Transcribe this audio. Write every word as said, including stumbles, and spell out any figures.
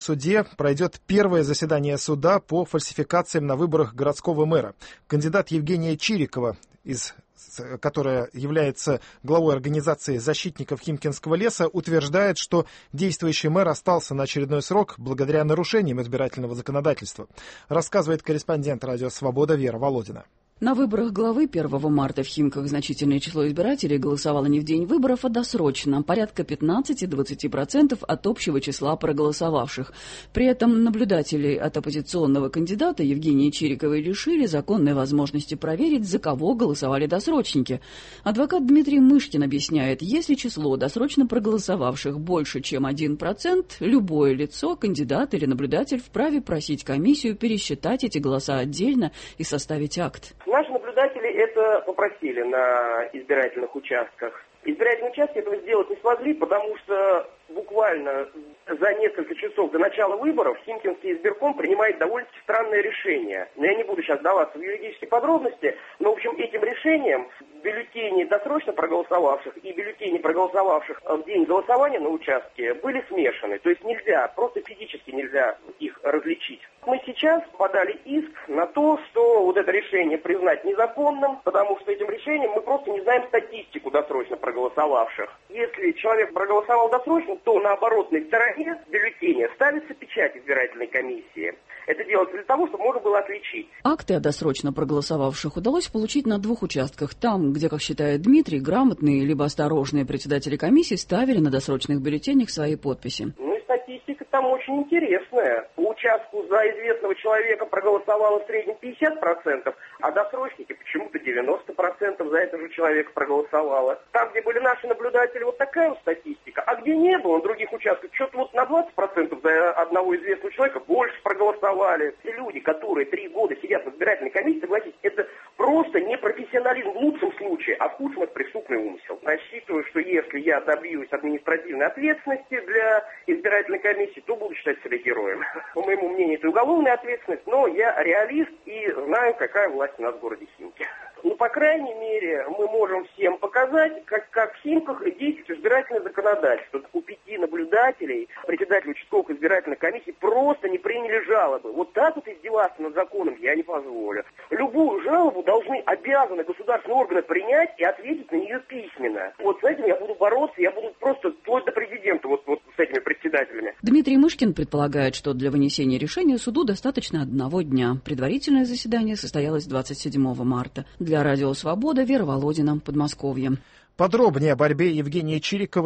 суде пройдет первое заседание суда по фальсификациям на выборах городского мэра. Кандидат Евгения Чирикова, из которая является главой организации защитников Химкинского леса, утверждает, что действующий мэр остался на очередной срок благодаря нарушениям избирательного законодательства. Рассказывает корреспондент «Радио Свобода» Вера Володина. На выборах главы первого марта в Химках значительное число избирателей голосовало не в день выборов, а досрочно, порядка пятнадцать-двадцать процентов от общего числа проголосовавших. При этом наблюдатели от оппозиционного кандидата Евгении Чириковой лишили законной возможности проверить, за кого голосовали досрочники. Адвокат Дмитрий Мышкин объясняет, если число досрочно проголосовавших больше, чем один процент, любое лицо, кандидат или наблюдатель вправе просить комиссию пересчитать эти голоса отдельно и составить акт. Наши наблюдатели это попросили на избирательных участках. Избирательные участки этого сделать не смогли, потому что буквально за несколько часов до начала выборов Химкинский избирком принимает довольно странное решение. Но я не буду сейчас вдаваться в юридические подробности, но, в общем, этим решением бюллетени досрочно проголосовавших и бюллетени проголосовавших в день голосования на участке были смешаны. То есть нельзя, просто физически нельзя их различить. Мы сейчас подали иск на то, что вот это решение признать незаконным, потому что этим решением мы просто не знаем статистику досрочно проголосовавших. Если человек проголосовал досрочно, то на оборотной стороне бюллетеня ставится печать избирательной комиссии. Это делается для того, чтобы можно было отличить. Акты о досрочно проголосовавших удалось получить на двух участках. Там, где, как считает Дмитрий, грамотные либо осторожные председатели комиссии ставили на досрочных бюллетенях свои подписи. Ну и статистика там очень интересная. По участку за известного человека проголосовало в среднем пятьдесят процентов, а досрочники почему-то девяносто процентов за этого же человека проголосовало. Там, где были наши наблюдатели, вот такая вот статистика. А где не было, на других участках, что-то вот на двадцать процентов за одного известного человека больше проголосовали. Все люди, которые три года сидят в избирательной комиссии, согласитесь, это просто не профессионализм в лучшем случае, а в худшем это преступный умысел. Рассчитываю, что если я добьюсь административной ответственности для избирательной комиссии, то буду считать себя героем. По моему мнению, это уголовная ответственность, но я реалист и знаю, какая власть у нас в городе Химки. Ну, по крайней мере, мы можем всем показать, как, как в Химках действует избирательное законодательство. У пяти наблюдателей, председатель участковых избирательных комиссий просто не приняли жалобы. Вот так вот издеваться над законом я не позволю. Любую жалобу должны, обязаны государственные органы принять и ответить на нее письменно. Вот с этим я буду бороться, я буду просто вплоть до президента вот, вот с этими председателями. Дмитрий Мышкин предполагает, что для вынесения решения суду достаточно одного дня. Предварительное заседание состоялось двадцать седьмого марта. Для Радио Свобода Вера Володина, Подмосковье. Подробнее о борьбе Евгении Чириковой